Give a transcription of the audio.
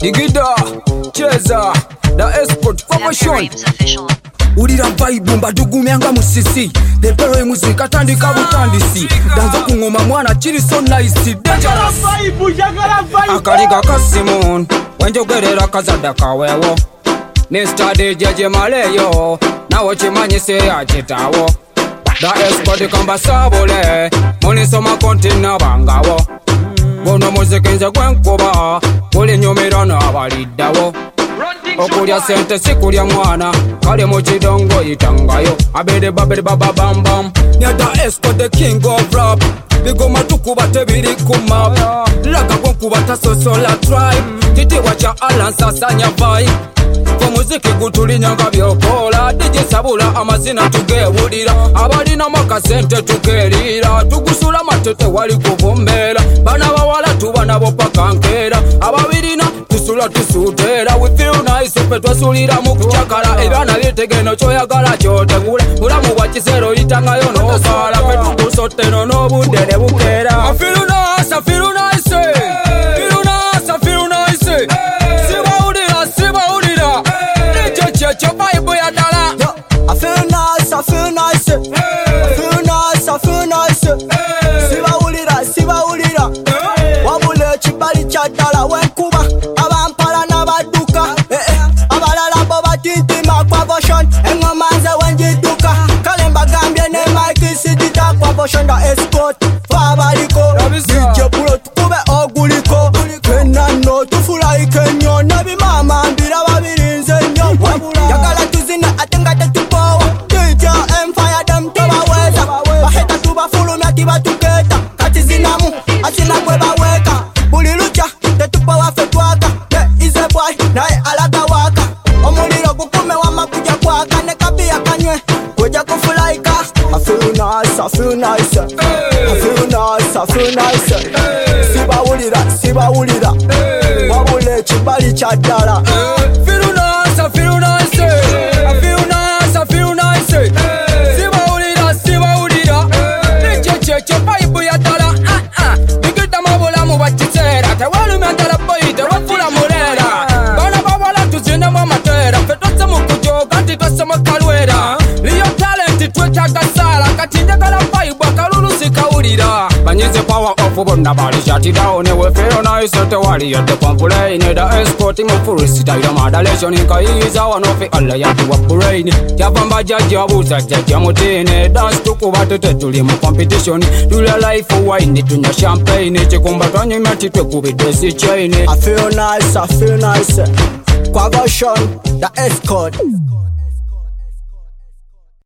Digida, cheza, the escort promotion. Ulira vibe mbadugumyanga musisi Depero muzika tandika butandisi Danzo kungoma mwana chiri so nice Dangerous Akaliga Kasimon Wenjogerera kazada kawewo Mr. DJ Maleyo Nawo chimanyise achitawo Da escort kamba sabole Munisoma kontina bangawo Bono muziki nze gwenkuba Kuli nyumirano abalidawo Okulya sente sikulya mwana Kali muchidongo itangayo Abede babede baba bam bam Nyada Escort the king of rap Bigoma tukuba tebiri kumap Laga gwenkuba tasosola tribe Titi wacha alansa sanya vibe Kwa muziki gutuli nyanga byokola DJ sabula amazina tugewulira Abalina makasente tukerira Tugusula matete wali kuvumbera Bana bawala tuba nabo paka nkera Ababirina tusula tusutera We feel nice upe twasulira mukuchakala Ebana bitegeno choyagala chote ngule Mulamu wachisero itangayo nofala Fetukusoteno no budene bukera I feel nice, I feel nice Feel nice, I feel nice Sibaulira Cheche vibe ya dala I feel nice, I feel nice I feel nice, I feel nice Sibaulira Wabule chibali cha dala Wenkuba Abampala na baduka Abalala boba tintima kwa version Engomanze wenjituka Kalemba gambye ne Mike Sidita kwa version da escort Fabaliko DJ Pulo tukube oguliko Kenano tufulai kenyo Nabi mama mbira wabirinze nyo Yagala tuzine atenga tetupowa DJ Empire dem tobaweza Baheta tuba fulu myati batuketa Kati zinamu asina kweba weka Bulilucha tetupowa fetwaka Ne ize boy nae alaga waka Omuliro gukume wama kuja kwaka Nekabia kanywe kuja kufulaika I feel nice, I feel nice I feel nice, I feel nice Sibaulira Wabule chibali cha dala Feel nice, I feel nice I feel nice, I feel nice Sibaulira Cheche vibe ya dala Bigida mabula mubachisera Tewalu miandala boy, tewafula mulera Bana bawala tuzina mamatera Fetose mukujoga, ntitose makalwera Liyo talent twechaga sala Katinja kala vibe, kalulu sikaulira Banyize power of bonna bali shut it down We feel nice, tewali yate complain Da escort mufurisi taida madalation Nkaiza wanofi alla yati wapurain Javamba jaji wabuza jaji mutine Dance tukuba tete tuli mu competition Tula life wine tunya champagne Chikumba twanyi mati twekubidesi chain I feel nice Kwa version, the escort